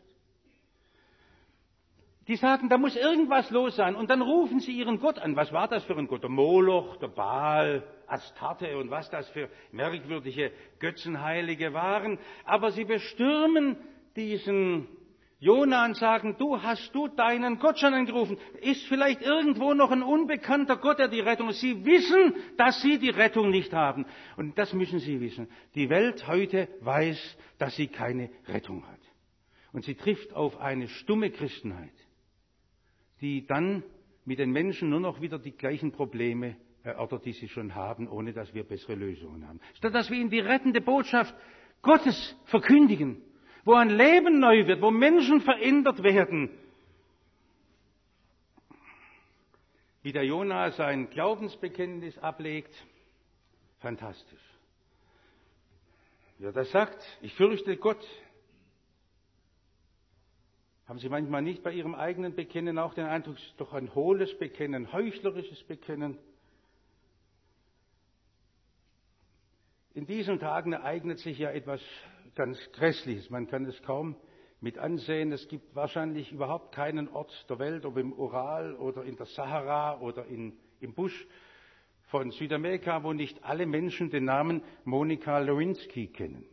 Die sagen, da muss irgendwas los sein und dann rufen sie ihren Gott an. Was war das für ein Gott? Der Moloch, der Baal, Astarte und was das für merkwürdige Götzenheilige waren. Aber sie bestürmen diesen Jona und sagen, hast du deinen Gott schon angerufen? Ist vielleicht irgendwo noch ein unbekannter Gott, der die Rettung ist? Sie wissen, dass sie die Rettung nicht haben. Und das müssen sie wissen. Die Welt heute weiß, dass sie keine Rettung hat. Und sie trifft auf eine stumme Christenheit, die dann mit den Menschen nur noch wieder die gleichen Probleme erörtert, die sie schon haben, ohne dass wir bessere Lösungen haben. Statt dass wir ihnen die rettende Botschaft Gottes verkündigen, wo ein Leben neu wird, wo Menschen verändert werden. Wie der Jona sein Glaubensbekenntnis ablegt, fantastisch. Ja, das sagt, ich fürchte Gott. Haben Sie manchmal nicht bei Ihrem eigenen Bekennen auch den Eindruck, es ist doch ein hohles Bekennen, ein heuchlerisches Bekennen? In diesen Tagen ereignet sich ja etwas ganz Grässliches. Man kann es kaum mit ansehen. Es gibt wahrscheinlich überhaupt keinen Ort der Welt, ob im Ural oder in der Sahara oder im Busch von Südamerika, wo nicht alle Menschen den Namen Monika Lewinsky kennen.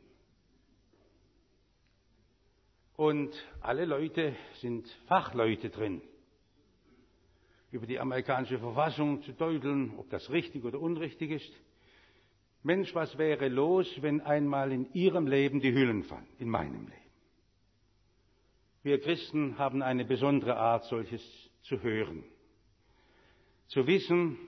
Und alle Leute sind Fachleute drin, über die amerikanische Verfassung zu deuteln, ob das richtig oder unrichtig ist. Mensch, was wäre los, wenn einmal in Ihrem Leben die Hüllen fallen, in meinem Leben? Wir Christen haben eine besondere Art, solches zu hören. Zu wissen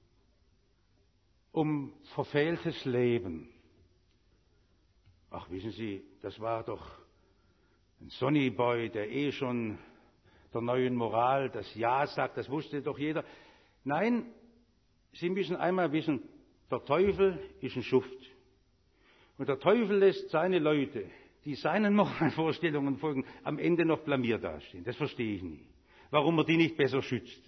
um verfehltes Leben. Ach, wissen Sie, das war doch ein Sonny Boy, der schon der neuen Moral das Ja sagt, das wusste doch jeder. Nein, Sie müssen einmal wissen, der Teufel ist ein Schuft. Und der Teufel lässt seine Leute, die seinen Moralvorstellungen folgen, am Ende noch blamiert dastehen. Das verstehe ich nie. Warum er die nicht besser schützt.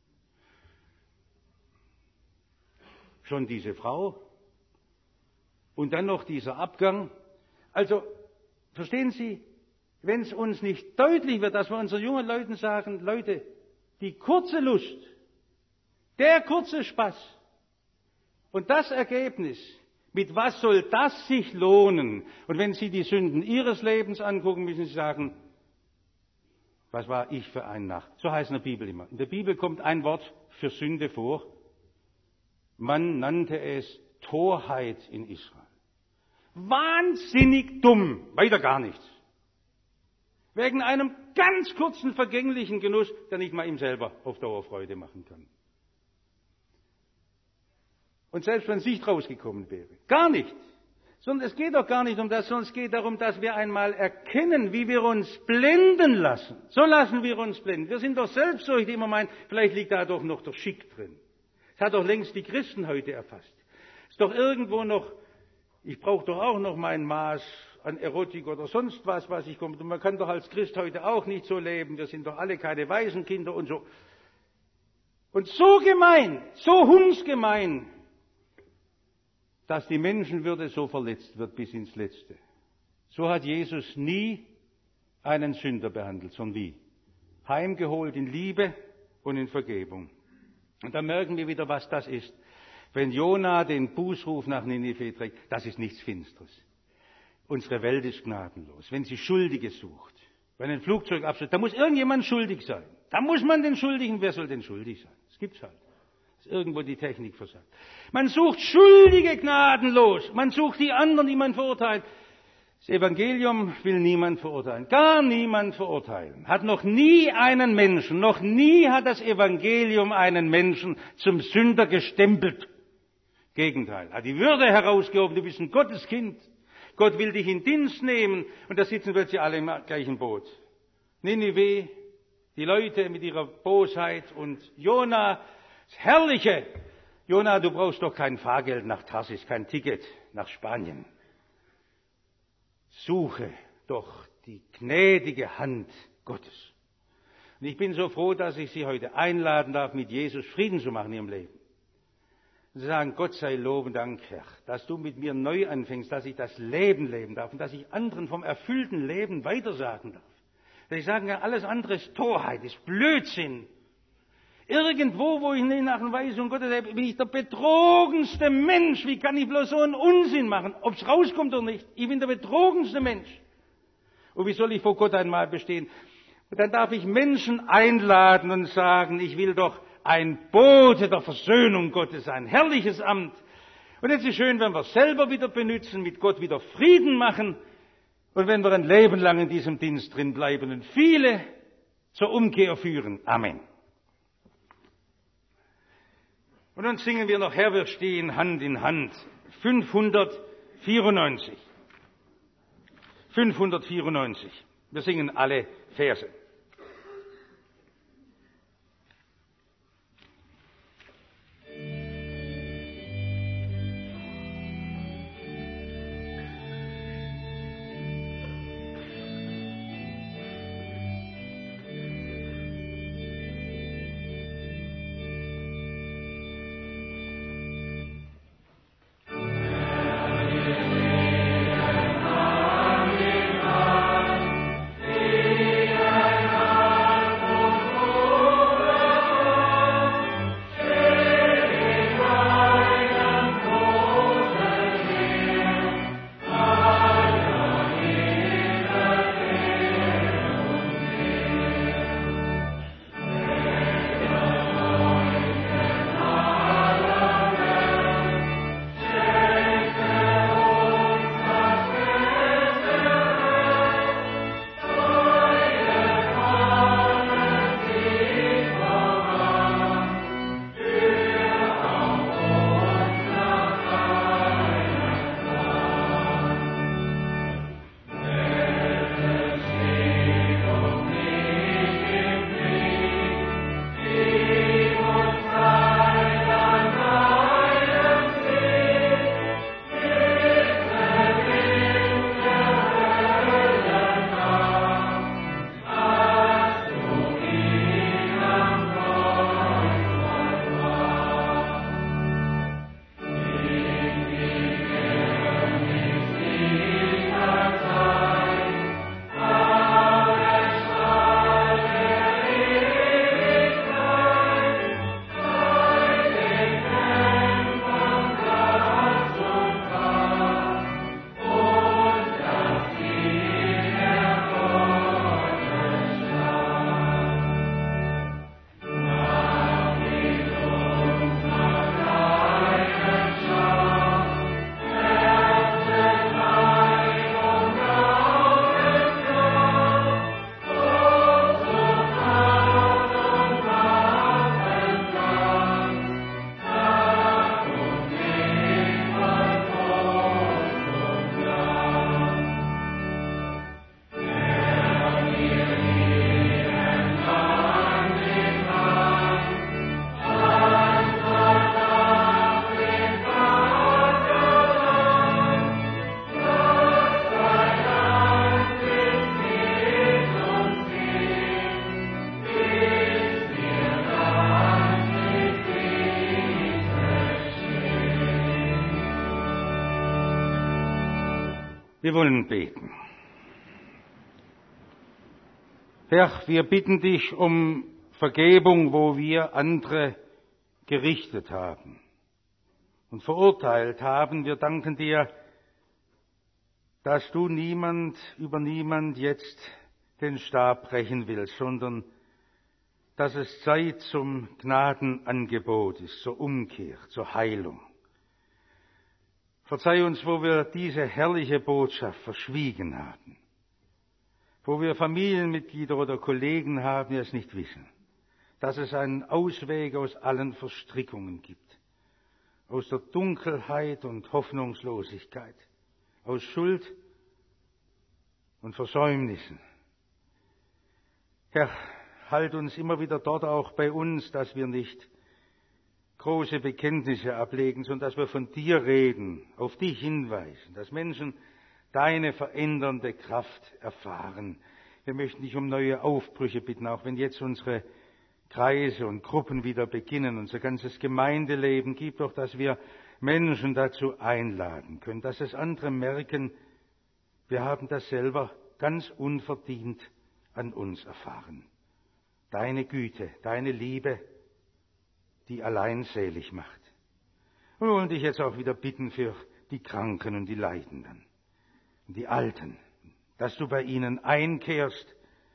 Schon diese Frau und dann noch dieser Abgang. Also, verstehen Sie, wenn es uns nicht deutlich wird, dass wir unseren jungen Leuten sagen, Leute, die kurze Lust, der kurze Spaß und das Ergebnis, mit was soll das sich lohnen? Und wenn Sie die Sünden Ihres Lebens angucken, müssen Sie sagen, was war ich für ein Narr? So heißt in der Bibel immer. In der Bibel kommt ein Wort für Sünde vor. Man nannte es Torheit in Israel. Wahnsinnig dumm, weiter gar nichts. Wegen einem ganz kurzen, vergänglichen Genuss, der nicht mal ihm selber auf Dauer Freude machen kann. Und selbst wenn es nicht rausgekommen wäre. Gar nicht. Sondern es geht doch gar nicht um das, sondern es geht darum, dass wir einmal erkennen, wie wir uns blenden lassen. So lassen wir uns blenden. Wir sind doch selbst solche, die immer meinen, vielleicht liegt da doch noch der Schick drin. Das hat doch längst die Christen heute erfasst. Ist doch irgendwo noch, ich brauche doch auch noch mein Maß an Erotik oder sonst was ich komme. Und man kann doch als Christ heute auch nicht so leben. Wir sind doch alle keine Waisenkinder und so. Und so gemein, so hundsgemein, dass die Menschenwürde so verletzt wird bis ins Letzte. So hat Jesus nie einen Sünder behandelt, sondern wie? Heimgeholt in Liebe und in Vergebung. Und da merken wir wieder, was das ist. Wenn Jona den Bußruf nach Ninive trägt, das ist nichts Finsteres. Unsere Welt ist gnadenlos. Wenn sie Schuldige sucht, wenn ein Flugzeug abstürzt, da muss irgendjemand schuldig sein. Da muss man den Schuldigen, wer soll denn schuldig sein? Das gibt's halt. Irgendwo die Technik versagt. Man sucht Schuldige gnadenlos. Man sucht die anderen, die man verurteilt. Das Evangelium will niemand verurteilen. Gar niemand verurteilen. Hat noch nie einen Menschen, noch nie hat das Evangelium einen Menschen zum Sünder gestempelt. Gegenteil. Hat die Würde herausgehoben. Du bist ein Gotteskind. Gott will dich in Dienst nehmen. Und da sitzen plötzlich alle im gleichen Boot. Ninive, die Leute mit ihrer Bosheit und Jona, das Herrliche. Jona, du brauchst doch kein Fahrgeld nach Tarsis, kein Ticket nach Spanien. Suche doch die gnädige Hand Gottes. Und ich bin so froh, dass ich Sie heute einladen darf, mit Jesus Frieden zu machen in Ihrem Leben. Und zu sagen, Gott sei Lob und Dank, Herr, dass du mit mir neu anfängst, dass ich das Leben leben darf und dass ich anderen vom erfüllten Leben weitersagen darf. Dass ich sagen kann, alles andere ist Torheit, ist Blödsinn. Irgendwo, wo ich nicht nach der Weisung Gottes lebe, bin ich der betrogenste Mensch. Wie kann ich bloß so einen Unsinn machen? Ob es rauskommt oder nicht. Ich bin der betrogenste Mensch. Und wie soll ich vor Gott einmal bestehen? Und dann darf ich Menschen einladen und sagen, ich will doch ein Bote der Versöhnung Gottes sein. Herrliches Amt. Und jetzt ist es schön, wenn wir es selber wieder benutzen, mit Gott wieder Frieden machen. Und wenn wir ein Leben lang in diesem Dienst drin bleiben und viele zur Umkehr führen. Amen. Und dann singen wir noch, Herr, wir stehen Hand in Hand. 594. 594. Wir singen alle Verse. Yeah. Wir wollen beten. Herr, wir bitten dich um Vergebung, wo wir andere gerichtet haben und verurteilt haben. Wir danken dir, dass du über niemand jetzt den Stab brechen willst, sondern dass es Zeit zum Gnadenangebot ist, zur Umkehr, zur Heilung. Verzeih uns, wo wir diese herrliche Botschaft verschwiegen haben, wo wir Familienmitglieder oder Kollegen haben, die es nicht wissen, dass es einen Ausweg aus allen Verstrickungen gibt, aus der Dunkelheit und Hoffnungslosigkeit, aus Schuld und Versäumnissen. Herr, halt uns immer wieder dort auch bei uns, dass wir nicht große Bekenntnisse ablegen, sondern dass wir von dir reden, auf dich hinweisen, dass Menschen deine verändernde Kraft erfahren. Wir möchten dich um neue Aufbrüche bitten, auch wenn jetzt unsere Kreise und Gruppen wieder beginnen, unser ganzes Gemeindeleben. Gib doch, dass wir Menschen dazu einladen können, dass es andere merken, wir haben das selber ganz unverdient an uns erfahren. Deine Güte, deine Liebe, die allein selig macht. Und wir wollen dich jetzt auch wieder bitten für die Kranken und die Leidenden und die Alten, dass du bei ihnen einkehrst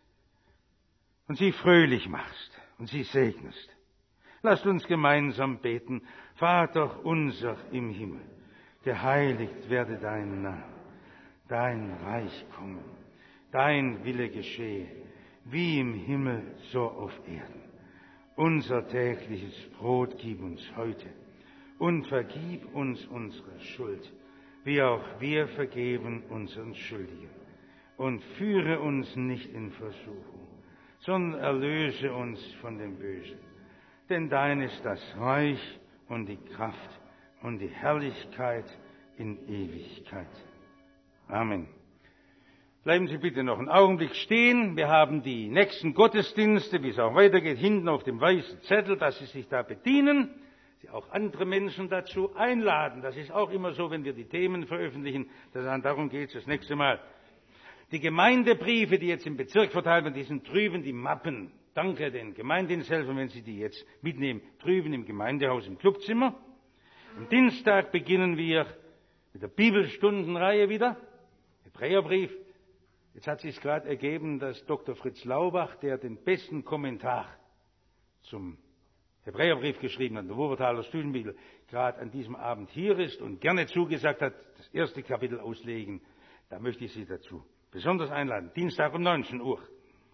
und sie fröhlich machst und sie segnest. Lasst uns gemeinsam beten. Vater unser im Himmel, geheiligt werde dein Name, dein Reich komme, dein Wille geschehe, wie im Himmel so auf Erden. Unser tägliches Brot gib uns heute und vergib uns unsere Schuld, wie auch wir vergeben unseren Schuldigen. Und führe uns nicht in Versuchung, sondern erlöse uns von dem Bösen. Denn dein ist das Reich und die Kraft und die Herrlichkeit in Ewigkeit. Amen. Bleiben Sie bitte noch einen Augenblick stehen. Wir haben die nächsten Gottesdienste, wie es auch weitergeht, hinten auf dem weißen Zettel, dass Sie sich da bedienen. Sie auch andere Menschen dazu einladen. Das ist auch immer so, wenn wir die Themen veröffentlichen. Darum geht es das nächste Mal. Die Gemeindebriefe, die jetzt im Bezirk verteilt werden, die sind drüben, die Mappen. Danke den Gemeindediensthelfern, wenn Sie die jetzt mitnehmen. Drüben im Gemeindehaus im Clubzimmer. Am Dienstag beginnen wir mit der Bibelstundenreihe wieder. Hebräerbrief. Jetzt hat sich gerade ergeben, dass Dr. Fritz Laubach, der den besten Kommentar zum Hebräerbrief geschrieben hat, der Wuppertaler Studienbibel, gerade an diesem Abend hier ist und gerne zugesagt hat, das erste Kapitel auslegen. Da möchte ich Sie dazu besonders einladen. Dienstag um 19 Uhr.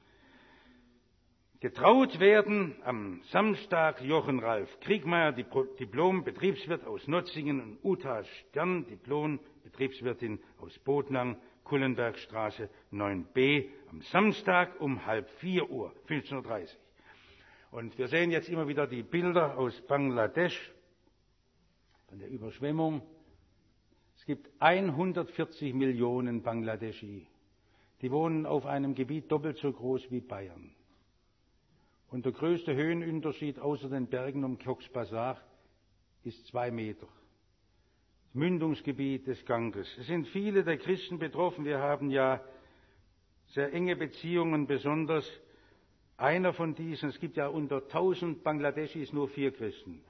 Getraut werden am Samstag Jochen Ralf Kriegmeier, Diplom-Betriebswirt aus Notzingen, und Uta Stern, Diplom-Betriebswirtin aus Bodnang, Kullenbergstraße 9b, am Samstag um 15:30 Uhr. Und wir sehen jetzt immer wieder die Bilder aus Bangladesch von der Überschwemmung. Es gibt 140 Millionen Bangladeschi. Die wohnen auf einem Gebiet doppelt so groß wie Bayern. Und der größte Höhenunterschied außer den Bergen um Cox's Bazar ist 2 Meter. Das Mündungsgebiet des Ganges. Es sind viele der Christen betroffen. Wir haben ja sehr enge Beziehungen, besonders einer von diesen. Es gibt ja unter 1000 Bangladeschis nur 4 Christen.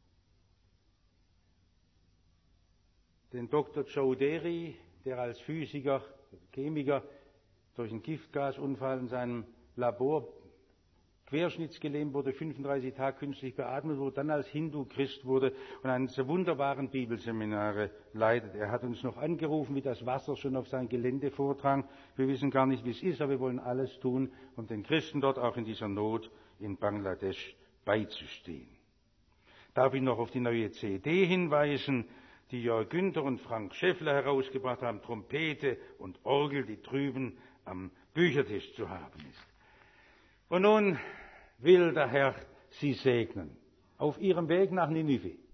Den Dr. Chowdhury, der als Physiker, Chemiker durch einen Giftgasunfall in seinem Labor querschnittsgelähmt wurde, 35 Tage künstlich beatmet wurde, dann als Hindu-Christ wurde und eines der wunderbaren Bibelseminare leitet. Er hat uns noch angerufen, wie das Wasser schon auf sein Gelände vordrang. Wir wissen gar nicht, wie es ist, aber wir wollen alles tun, um den Christen dort auch in dieser Not in Bangladesch beizustehen. Darf ich noch auf die neue CD hinweisen, die Jörg Günther und Frank Schäffler herausgebracht haben, Trompete und Orgel, die drüben am Büchertisch zu haben ist. Und nun will der Herr Sie segnen auf Ihrem Weg nach Ninive.